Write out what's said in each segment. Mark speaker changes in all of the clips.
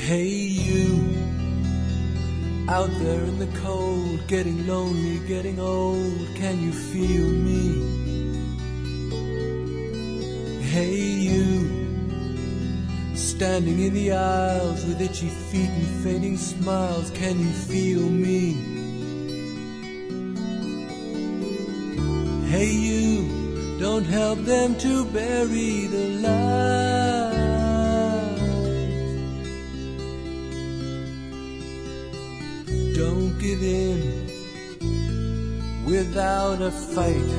Speaker 1: Hey you, out there in the cold, getting lonely, getting old, can you feel me? Hey you, standing in the aisles with itchy feet and fading smiles, can you feel me? Hey you, don't help them to bury the light. Don't give in without a fight.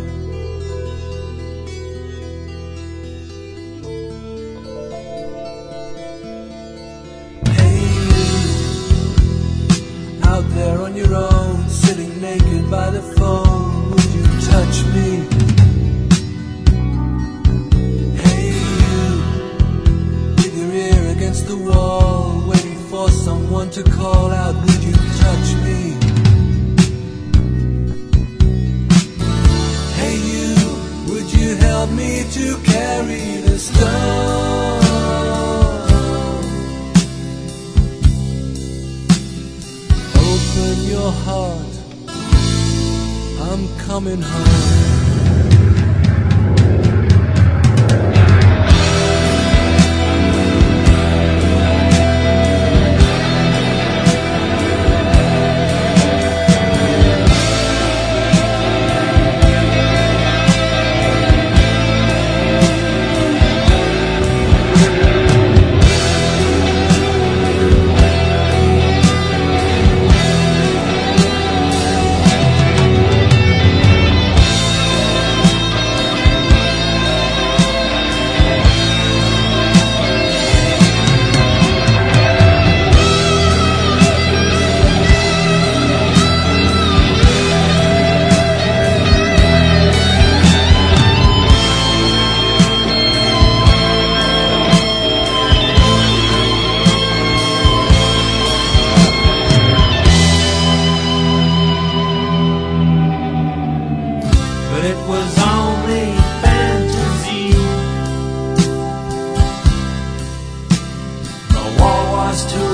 Speaker 1: Hey you, out there on your own, sitting naked by the phone, would you touch me? Hey you, with your ear against the wall, waiting for someone to call out, would you touch me? Hey you, would you help me to carry the stone? Open your heart, I'm coming home. But it was only fantasy. The war was too